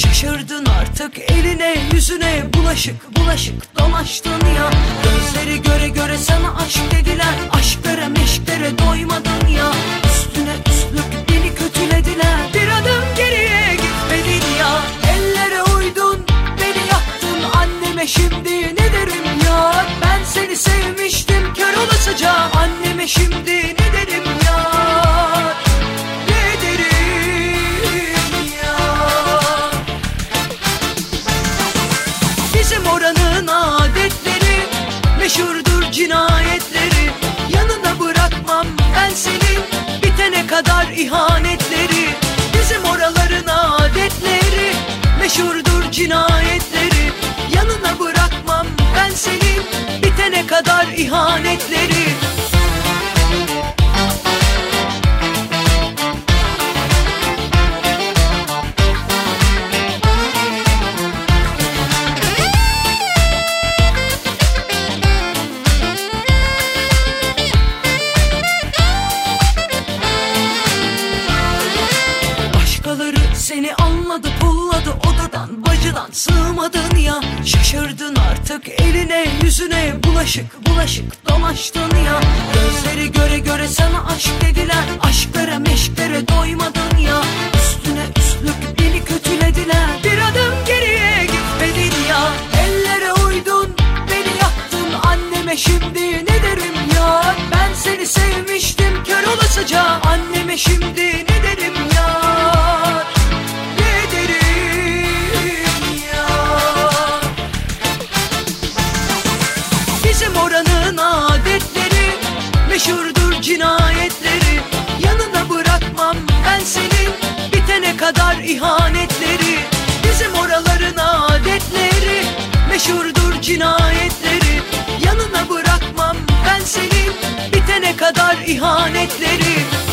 Şaşırdın artık, eline yüzüne bulaşık bulaşık dolaştın ya. Gözleri göre göre sana aşk dediler, aşklara meşklere doymadın ya. Üstüne üstlük beni kötülediler, bir adım geriye gitmedin ya. Ellere uydun, beni yaktın, anneme şimdi ne derim ya. Ben seni sevmiştim kör olasıca, anneme şimdi ne derim ya. Bizim oranın adetleri, meşhurdur cinayetleri. Yanına bırakmam ben senin, bitene kadar ihanetleri. Bizim oraların adetleri, meşhurdur cinayetleri. Yanına bırakmam ben senin, bitene kadar ihanetleri. Seni anladı, pulladı, odadan bacıdan sığmadın ya. Şaşırdın artık, eline yüzüne bulaşık bulaşık dolaştın ya. Gözleri göre göre sana aşk dediler, aşklara meşklere doymadın ya. Üstüne üstlük beni kötülediler, bir adım geriye gitmedin ya. Ellere uydun, beni yaktın, anneme şimdi ne derim ya. Ben seni sevmiştim kör olasıca, anneme şimdi ne derim ya. Bizim oranın adetleri, meşhurdur cinayetleri. Yanına bırakmam ben senin, bitene kadar ihanetleri. Bizim oraların adetleri, meşhurdur cinayetleri. Yanına bırakmam ben senin, bitene kadar ihanetleri.